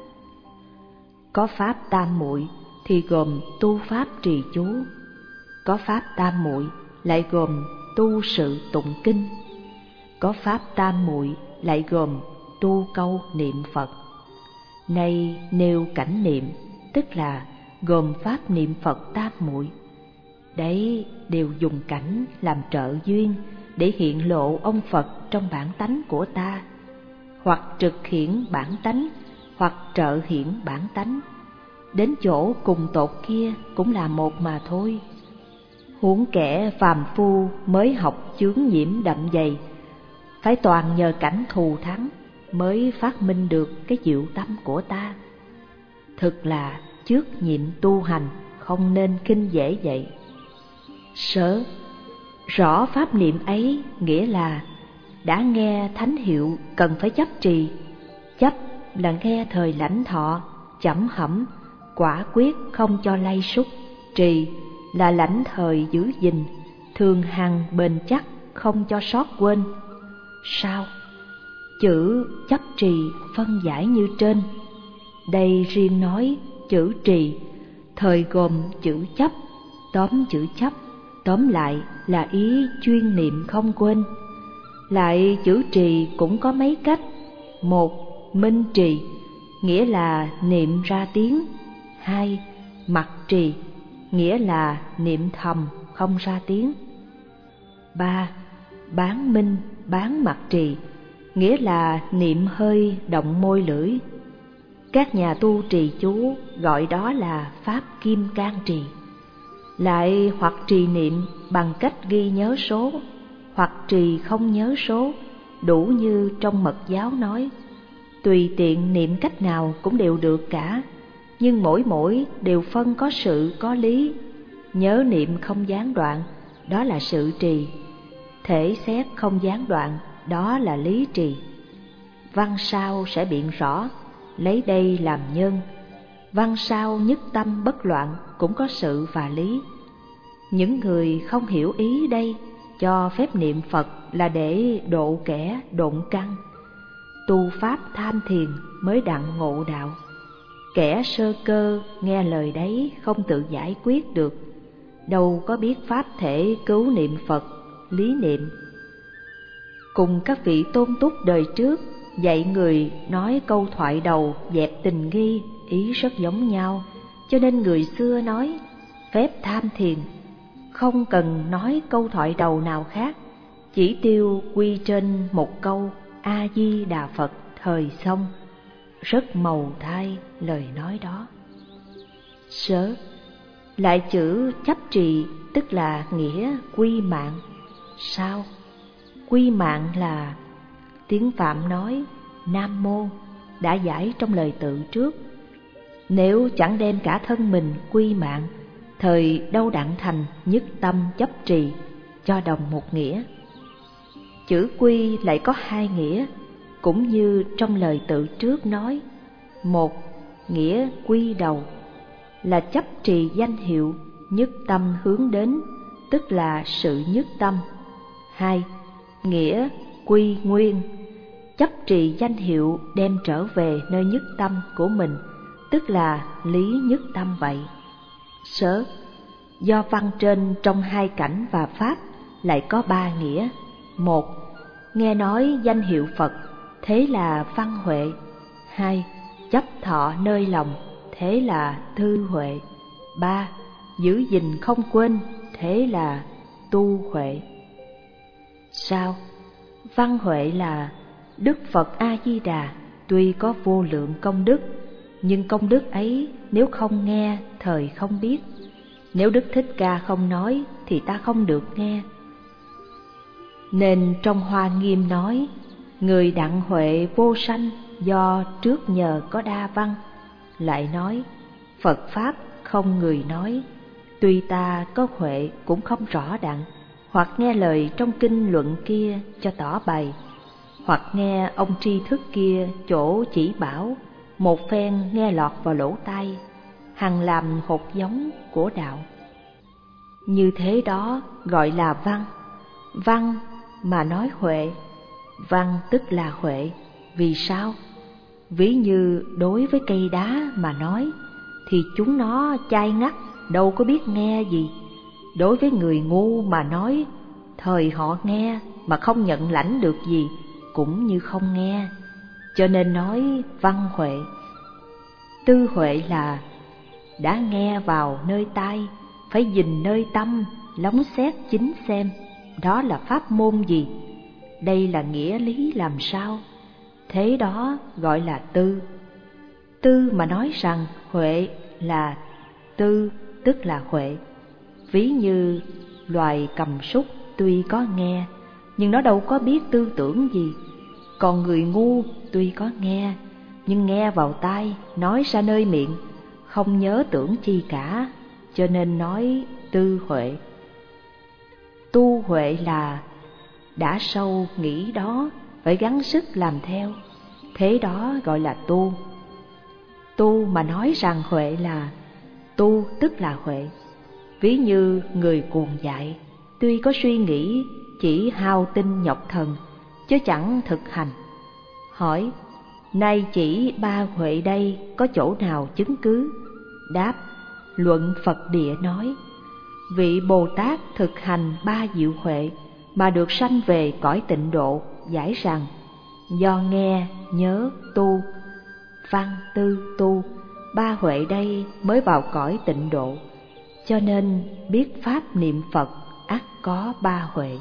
Có pháp tam muội thì gồm tu pháp trì chú, có pháp tam muội lại gồm tu sự tụng kinh, có pháp tam muội lại gồm tu câu niệm Phật. Nay nêu cảnh niệm, tức là gồm pháp niệm Phật tam muội. Đấy đều dùng cảnh làm trợ duyên để hiện lộ ông Phật trong bản tánh của ta, hoặc trực hiển bản tánh, hoặc trợ hiển bản tánh. Đến chỗ cùng tột kia cũng là một mà thôi. Huống kẻ phàm phu mới học chướng nhiễm đậm dày, phải toàn nhờ cảnh thù thắng mới phát minh được cái diệu tâm của ta. Thực là trước nhiệm tu hành không nên khinh dễ vậy. Sớ, rõ pháp niệm ấy nghĩa là đã nghe thánh hiệu cần phải chấp trì. Chấp là nghe thời lãnh thọ, chẩm hẩm, quả quyết không cho lay sút. Trì là lãnh thời giữ gìn, thường hằng bền chắc, không cho sót quên. Sao? Chữ chấp trì phân giải như trên. Đây riêng nói chữ trì, thời gồm chữ chấp, tóm chữ chấp, tóm lại là ý chuyên niệm không quên. Lại chữ trì cũng có mấy cách. Một, minh trì, nghĩa là niệm ra tiếng. Hai, mặc trì, nghĩa là niệm thầm không ra tiếng. Ba, bán minh, bán mặc trì, nghĩa là niệm hơi động môi lưỡi. Các nhà tu trì chú gọi đó là pháp kim cang trì. Lại hoặc trì niệm bằng cách ghi nhớ số, hoặc trì không nhớ số, đủ như trong mật giáo nói. Tùy tiện niệm cách nào cũng đều được cả, nhưng mỗi đều phân có sự có lý. Nhớ niệm không gián đoạn, đó là sự trì. Thể xét không gián đoạn, đó là lý trì. Văn sau sẽ biện rõ, lấy đây làm nhân. Văn sau nhất tâm bất loạn cũng có sự và lý. Những người không hiểu ý đây, cho phép niệm Phật là để độ kẻ độn căn. Tu pháp tham thiền mới đặng ngộ đạo. Kẻ sơ cơ nghe lời đấy không tự giải quyết được, đâu có biết pháp thể cứu niệm Phật, lý niệm. Cùng các vị tôn túc đời trước dạy người nói câu thoại đầu dẹp tình nghi, ý rất giống nhau, cho nên người xưa nói phép tham thiền không cần nói câu thoại đầu nào khác, chỉ tiêu quy trên một câu A Di Đà Phật thời xong. Rất màu thai lời nói đó. Sớ, lại chữ chấp trì tức là nghĩa quy mạng. Sao? Quy mạng là tiếng Phạm nói Nam Mô, đã giải trong lời tự trước. Nếu chẳng đem cả thân mình quy mạng, thời đâu đặng thành nhất tâm chấp trì, cho đồng một nghĩa. Chữ quy lại có 2 nghĩa, cũng như trong lời tự trước nói. Một, nghĩa quy đầu, là chấp trì danh hiệu, nhất tâm hướng đến, tức là sự nhất tâm. Hai, nghĩa quy nguyên, chấp trì danh hiệu đem trở về nơi nhất tâm của mình, tức là lý nhất tâm vậy. Sớ, do văn trên trong hai cảnh và pháp lại có ba nghĩa. Một, nghe nói danh hiệu Phật, thế là văn huệ. Hai, chấp thọ nơi lòng, thế là thư huệ. Ba, giữ gìn không quên, thế là tu huệ. Sao? Văn huệ là Đức Phật A-di-đà tuy có vô lượng công đức, nhưng công đức ấy nếu không nghe, thời không biết. Nếu Đức Thích Ca không nói thì ta không được nghe. Nên trong Hoa Nghiêm nói, người đặng huệ vô sanh do trước nhờ có đa văn. Lại nói, Phật Pháp không người nói, tuy ta có huệ cũng không rõ đặng, hoặc nghe lời trong kinh luận kia cho tỏ bày, hoặc nghe ông tri thức kia chỗ chỉ bảo, một phen nghe lọt vào lỗ tai, hằng làm hột giống của đạo. Như thế đó gọi là văn. Văn mà nói huệ, văn tức là huệ. Vì sao? Ví như đối với cây đá mà nói, thì chúng nó chai ngắt, đâu có biết nghe gì. Đối với người ngu mà nói, thời họ nghe mà không nhận lãnh được gì, cũng như không nghe. Cho nên nói văn huệ. Tư huệ là đã nghe vào nơi tai, phải dình nơi tâm, lóng xét chính xem, đó là pháp môn gì, đây là nghĩa lý làm sao. Thế đó gọi là tư. Tư mà nói rằng huệ là tư, tức là huệ. Ví như loài cầm súc tuy có nghe, nhưng nó đâu có biết tư tưởng gì. Còn người ngu tuy có nghe, nhưng nghe vào tai, nói ra nơi miệng, không nhớ tưởng chi cả, cho nên nói tư huệ. Tu huệ là đã sâu nghĩ đó, phải gắng sức làm theo, thế đó gọi là tu. Tu mà nói rằng huệ là tu, tức là huệ. Ví như người cuồng dại, tuy có suy nghĩ, chỉ hao tinh nhọc thần, chứ chẳng thực hành. Hỏi, nay chỉ ba huệ đây, có chỗ nào chứng cứ? Đáp, luận Phật Địa nói, vị Bồ Tát thực hành ba diệu huệ mà được sanh về cõi tịnh độ, giải rằng do nghe, nhớ, tu, văn, tư, tu, ba huệ đây mới vào cõi tịnh độ. Cho nên biết pháp niệm Phật ắt có ba huệ.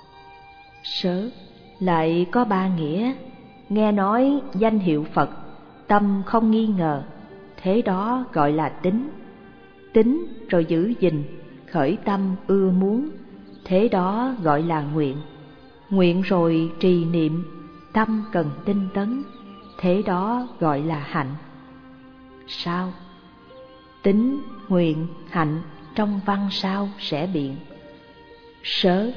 Sớ lại có ba nghĩa. Nghe nói danh hiệu Phật, tâm không nghi ngờ, thế đó gọi là tín. Tín rồi giữ gìn, khởi tâm ưa muốn, thế đó gọi là nguyện. Nguyện rồi trì niệm, tâm cần tinh tấn, thế đó gọi là hạnh. Sao? Tín, nguyện, hạnh trong văn sao sẽ biện. Sớ,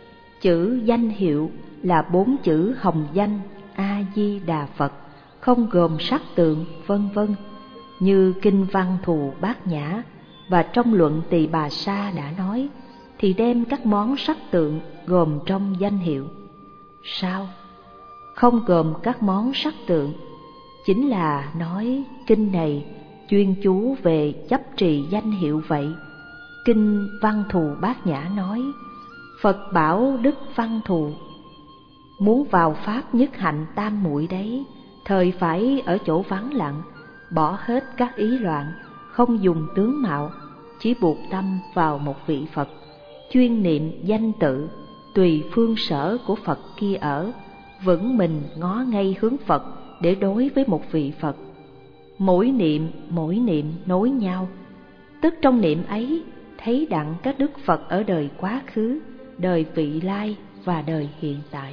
chữ danh hiệu là 4 chữ hồng danh A-di-đà Phật, không gồm sắc tượng, vân vân, như kinh văn Thù Bát Nhã và trong luận Tỳ Bà Sa đã nói, thì đem các món sắc tượng gồm trong danh hiệu. Sao? Không gồm các món sắc tượng, chính là nói kinh này chuyên chú về chấp trì danh hiệu vậy. Kinh Văn Thù Bát Nhã nói, Phật bảo Đức Văn Thù, muốn vào pháp nhất hạnh tam muội đấy, thời phải ở chỗ vắng lặng, bỏ hết các ý loạn, không dùng tướng mạo, chỉ buộc tâm vào một vị Phật, chuyên niệm danh tự, tùy phương sở của Phật kia ở, vững mình ngó ngay hướng Phật để đối với một vị Phật. Mỗi niệm nối nhau, tức trong niệm ấy thấy đặng các đức Phật ở đời quá khứ, đời vị lai và đời hiện tại.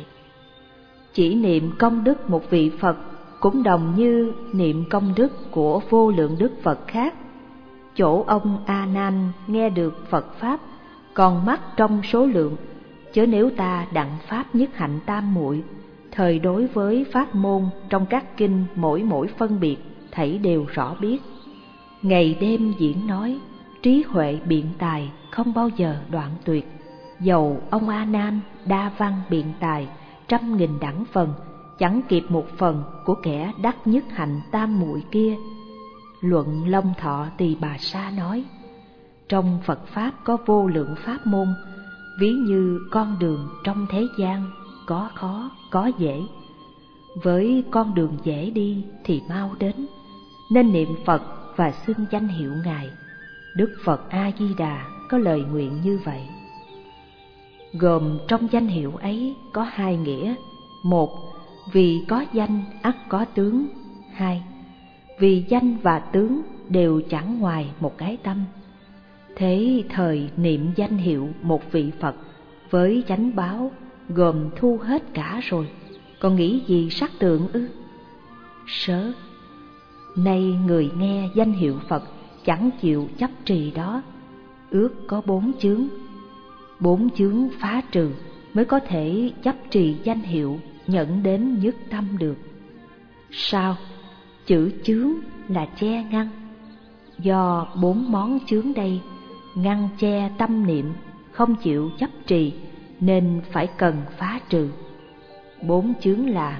Chỉ niệm công đức một vị Phật cũng đồng như niệm công đức của vô lượng đức Phật khác. Chỗ ông A Nan nghe được Phật pháp còn mắc trong số lượng, chớ nếu ta đặng pháp nhất hạnh tam muội, thời đối với pháp môn trong các kinh mỗi phân biệt thảy đều rõ biết. Ngày đêm diễn nói, trí huệ biện tài không bao giờ đoạn tuyệt. Dầu ông A Nan đa văn biện tài 100.000 đẳng phần, chẳng kịp một phần của kẻ đắc nhất hạnh tam muội kia. Luận Long Thọ Tỳ Bà Sa nói, Trong Phật Pháp có vô lượng pháp môn, ví như con đường trong thế gian, có khó, có dễ. Với con đường dễ đi thì mau đến, nên niệm Phật và xưng danh hiệu Ngài. Đức Phật A-di-đà có lời nguyện như vậy. Gồm trong danh hiệu ấy có hai nghĩa: một, vì có danh ắt có tướng; hai, vì danh và tướng đều chẳng ngoài một cái tâm. Thế thời niệm danh hiệu một vị Phật với chánh báo gồm thu hết cả rồi, còn nghĩ gì sắc tượng ư? Sớ, nay người nghe danh hiệu Phật chẳng chịu chấp trì đó, ước có 4 chướng. 4 chướng phá trừ mới có thể chấp trì danh hiệu nhận đến nhất tâm được. Sao? Chữ chướng là che ngăn. Do 4 món chướng đây ngăn che tâm niệm, không chịu chấp trì, nên phải cần phá trừ. 4 chướng là: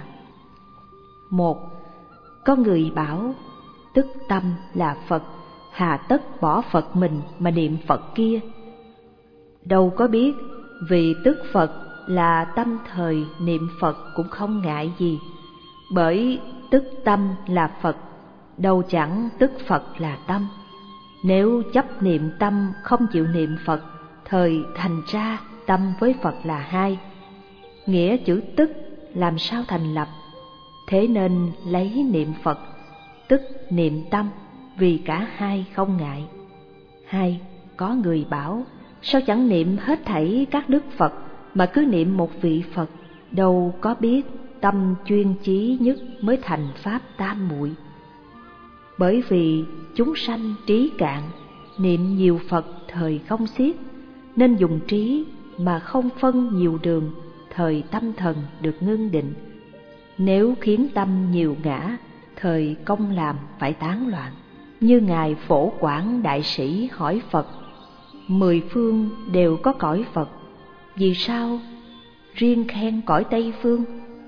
1. Có người bảo tức tâm là Phật, hà tất bỏ Phật mình mà niệm Phật kia. Đâu có biết, vì tức Phật là tâm thời niệm Phật cũng không ngại gì, bởi tức tâm là Phật, đâu chẳng tức Phật là tâm. Nếu chấp niệm tâm không chịu niệm Phật, thời thành ra tâm với Phật là hai. Nghĩa chữ tức làm sao thành lập? Thế nên lấy niệm Phật tức niệm tâm, vì cả hai không ngại. 2. Có người bảo sao chẳng niệm hết thảy các đức Phật mà cứ niệm một vị Phật, đâu có biết tâm chuyên chí nhất mới thành pháp tam muội. Bởi vì chúng sanh trí cạn, niệm nhiều Phật thời không xiết, nên dùng trí mà không phân nhiều đường, thời tâm thần được ngưng định. Nếu khiến tâm nhiều ngã, thời công làm phải tán loạn. Như Ngài Phổ Quảng Đại Sĩ hỏi Phật: 10 phương đều có cõi Phật, vì sao riêng khen cõi Tây Phương?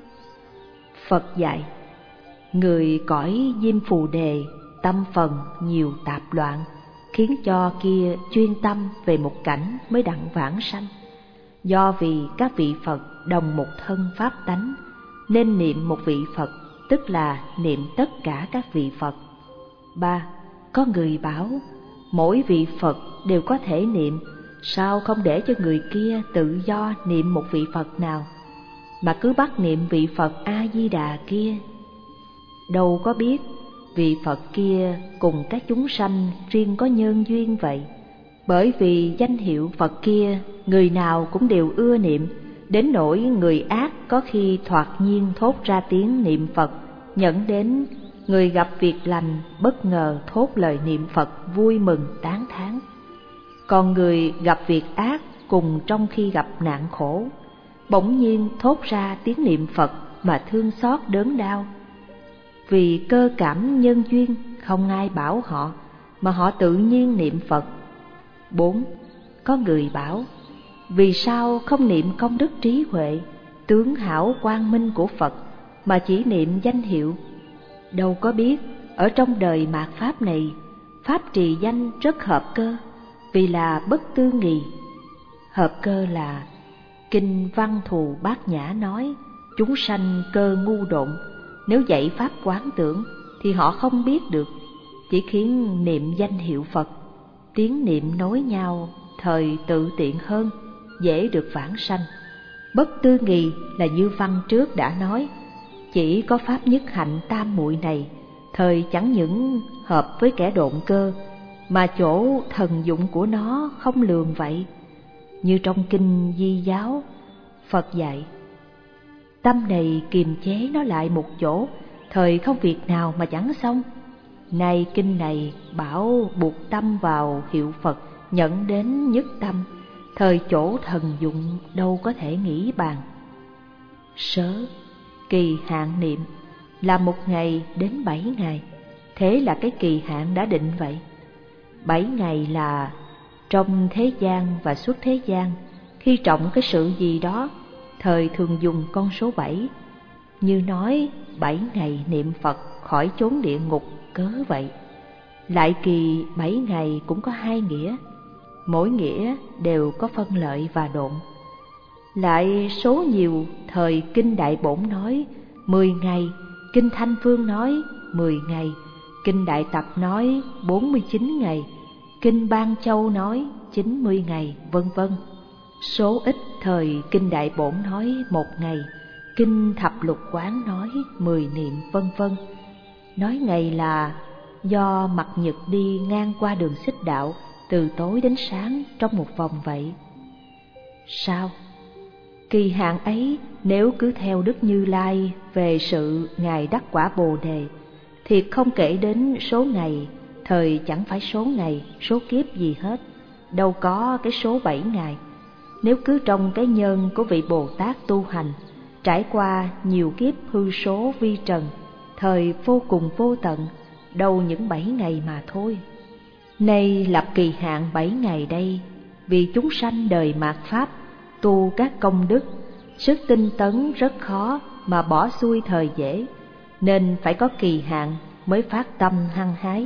Phật dạy: người cõi Diêm Phù Đề tâm phần nhiều tạp loạn, khiến cho kia chuyên tâm về một cảnh mới đặng vãng sanh. Do vì các vị Phật đồng một thân pháp tánh, nên niệm một vị Phật tức là niệm tất cả các vị Phật. 3. Có người bảo mỗi vị Phật đều có thể niệm, sao không để cho người kia tự do niệm một vị Phật nào, mà cứ bắt niệm vị Phật A-di-đà kia? Đâu có biết, vị Phật kia cùng các chúng sanh riêng có nhân duyên vậy. Bởi vì danh hiệu Phật kia người nào cũng đều ưa niệm, đến nỗi người ác có khi thoạt nhiên thốt ra tiếng niệm Phật, nhẫn đến người gặp việc lành bất ngờ thốt lời niệm Phật vui mừng tán thán. Còn người gặp việc ác cùng trong khi gặp nạn khổ, bỗng nhiên thốt ra tiếng niệm Phật mà thương xót đớn đau. Vì cơ cảm nhân duyên không ai bảo họ, mà họ tự nhiên niệm Phật. 4. Có người bảo vì sao không niệm công đức trí huệ, tướng hảo quang minh của Phật, mà chỉ niệm danh hiệu? Đâu có biết, ở trong đời mạt Pháp này, Pháp trì danh rất hợp cơ, vì là bất tư nghì. Hợp cơ là Kinh Văn Thù Bát Nhã nói, chúng sanh cơ ngu độn, nếu dạy Pháp quán tưởng thì họ không biết được, chỉ khiến niệm danh hiệu Phật, tiếng niệm nối nhau, thời tự tiện hơn, dễ được vãng sanh. Bất tư nghì là như văn trước đã nói, chỉ có pháp nhất hạnh tam muội này, thời chẳng những hợp với kẻ độn cơ, mà chỗ thần dụng của nó không lường vậy. Như trong kinh Di Giáo, Phật dạy, tâm này kiềm chế nó lại một chỗ, thời không việc nào mà chẳng xong. Nay kinh này bảo buộc tâm vào hiệu Phật, nhận đến nhất tâm, thời chỗ thần dụng đâu có thể nghĩ bàn. Sớ, kỳ hạn niệm là 1 ngày đến 7 ngày, thế là cái kỳ hạn đã định vậy. 7 ngày là trong thế gian và suốt thế gian, khi trọng cái sự gì đó, thời thường dùng con số 7, như nói 7 ngày niệm Phật khỏi chốn địa ngục cớ vậy. Lại kỳ 7 ngày cũng có 2 nghĩa. mỗi nghĩa đều có phân lợi và độn. Lại số nhiều thời Kinh Đại Bổn nói 10 ngày, Kinh Thanh Phương nói 10 ngày, Kinh Đại Tập nói 49 ngày, Kinh Ban Châu nói 90 ngày, vân vân. Số ít thời Kinh Đại Bổn nói 1 ngày, Kinh Thập Lục Quán nói 10 niệm, vân vân. Nói ngày là do mặt nhật đi ngang qua đường xích đạo từ tối đến sáng trong một vòng vậy. Sao? Kỳ hạn ấy nếu cứ theo Đức Như Lai về sự Ngài đắc quả Bồ Đề, thì không kể đến số ngày, thời chẳng phải số ngày, số kiếp gì hết, đâu có cái số 7 ngày. Nếu cứ trong cái nhân của vị Bồ Tát tu hành, trải qua nhiều kiếp hư số vi trần, thời vô cùng vô tận, đâu những 7 ngày mà thôi. Nay lập kỳ hạn 7 ngày đây, vì chúng sanh đời mạt Pháp, tu các công đức, sức tinh tấn rất khó mà bỏ xuôi thời dễ, nên phải có kỳ hạn mới phát tâm hăng hái.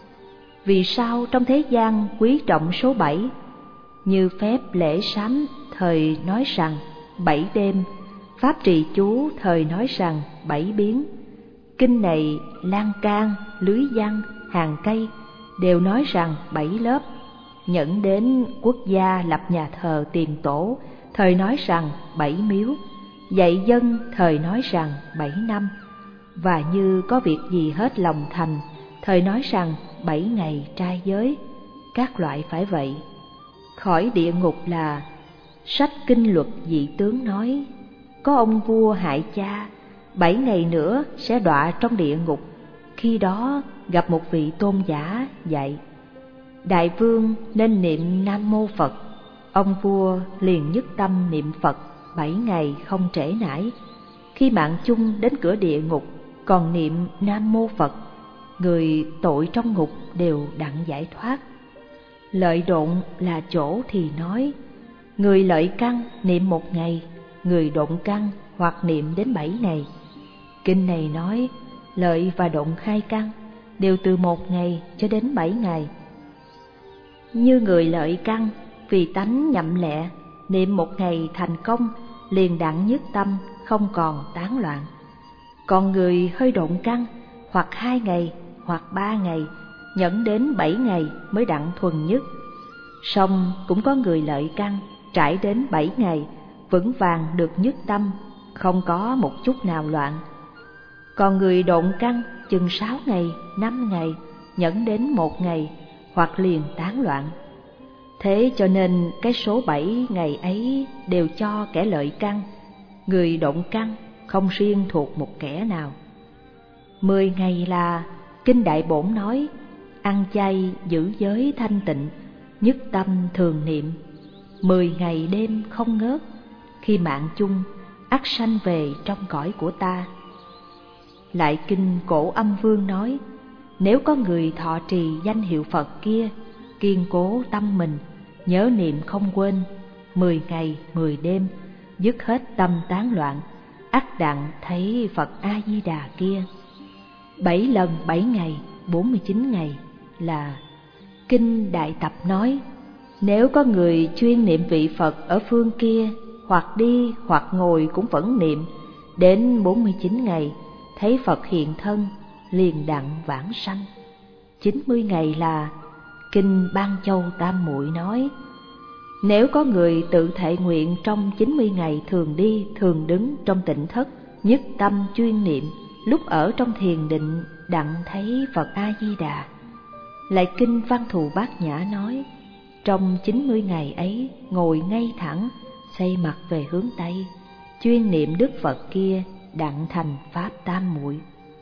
Vì sao trong thế gian quý trọng số 7? Như phép lễ sám thời nói rằng 7 đêm, pháp trì chú thời nói rằng 7 biến. Kinh này lan can, lưới văn, hàng cây đều nói rằng 7 lớp. Nhẫn đến quốc gia lập nhà thờ tiền tổ thời nói rằng 7 miếu. Dạy dân thời nói rằng 7 năm. Và như có việc gì hết lòng thành thời nói rằng 7 ngày trai giới. Các loại phải vậy. Khỏi địa ngục là sách kinh luật dị tướng nói, có ông vua hại cha, 7 ngày nữa sẽ đọa trong địa ngục. Khi đó gặp một vị tôn giả dạy, đại vương nên niệm Nam Mô Phật. Ông vua liền nhất tâm niệm Phật 7 ngày không trễ nải. Khi mạng chung đến cửa địa ngục còn niệm Nam Mô Phật, người tội trong ngục đều đặng giải thoát. Lợi độn là chỗ thì nói, người lợi căn niệm 1 ngày, người độn căn hoặc niệm đến 7 ngày. Kinh này nói lợi và độn 2 căn đều từ 1 ngày cho đến 7 ngày. Như người lợi căn vì tánh nhậm lẹ, niệm 1 ngày thành công, liền đặng nhất tâm, không còn tán loạn. Còn người hơi độn căn, hoặc 2 ngày, hoặc 3 ngày, nhẫn đến 7 ngày mới đặng thuần nhất. Song cũng có người lợi căn, trải đến 7 ngày, vững vàng được nhất tâm, không có một chút nào loạn. Còn người độn căn chừng 6 ngày, 5 ngày, nhẫn đến 1 ngày, hoặc liền tán loạn. Thế cho nên cái số 7 ngày ấy đều cho kẻ lợi căn, người độn căn không riêng thuộc một kẻ nào. 10 ngày là Kinh Đại Bổn nói, ăn chay giữ giới thanh tịnh, nhất tâm thường niệm, 10 ngày đêm không ngớt, khi mạng chung ắt sanh về trong cõi của ta. Lại Kinh Cổ Âm Vương nói, nếu có người thọ trì danh hiệu Phật kia, kiên cố tâm mình, nhớ niệm không quên, 10 ngày 10 đêm, dứt hết tâm tán loạn, ắt đặng thấy Phật A Di Đà kia. 7 lần 7 ngày 49 ngày là Kinh Đại Tập nói, nếu có người chuyên niệm vị Phật ở phương kia, hoặc đi hoặc ngồi cũng vẫn niệm, đến 49 ngày thấy Phật hiện thân, liền đặng vãng sanh. 90 ngày là Kinh Ban Châu Tam Muội nói, nếu có người tự thệ nguyện trong 90 ngày thường đi thường đứng trong tịnh thất, nhất tâm chuyên niệm, lúc ở trong thiền định đặng thấy Phật A Di Đà. Lại Kinh Văn Thù Bát Nhã nói, trong 90 ngày ấy ngồi ngay thẳng, xây mặt về hướng Tây, chuyên niệm Đức Phật kia đặng thành Pháp Tam Muội.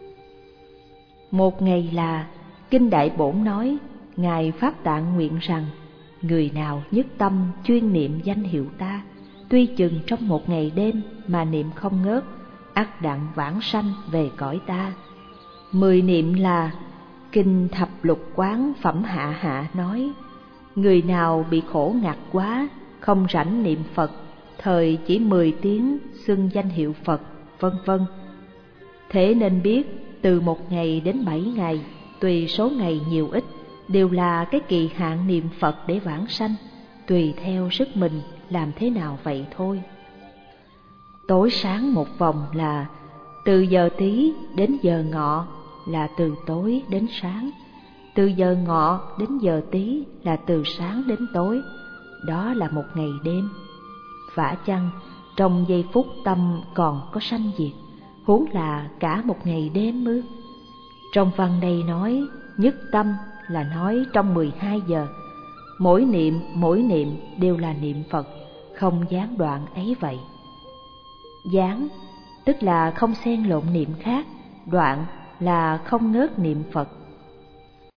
1 ngày là Kinh Đại Bổn nói, Ngài Pháp Tạng nguyện rằng, người nào nhất tâm chuyên niệm danh hiệu ta, tuy chừng trong 1 ngày đêm mà niệm không ngớt, ắt đặng vãng sanh về cõi ta. 10 niệm là Kinh Thập Lục Quán Phẩm Hạ Hạ nói, người nào bị khổ ngặt quá, không rảnh niệm Phật, thời chỉ 10 tiếng xưng danh hiệu Phật, vân vân. Thế nên biết từ 1 ngày đến 7 ngày, tùy số ngày nhiều ít, đều là cái kỳ hạn niệm Phật để vãng sanh. tùy theo sức mình làm thế nào vậy thôi. Tối sáng một vòng là từ giờ Tý đến giờ Ngọ là từ tối đến sáng, từ giờ Ngọ đến giờ Tý là từ sáng đến tối, đó là một ngày đêm. Vả chăng trong giây phút tâm còn có sanh diệt, huống là cả một ngày đêm ư? Trong văn đây nói nhất tâm là nói trong 12 giờ, mỗi niệm đều là niệm Phật, không gián đoạn ấy vậy. Gián tức là không xen lộn niệm khác, đoạn là không ngớt niệm Phật.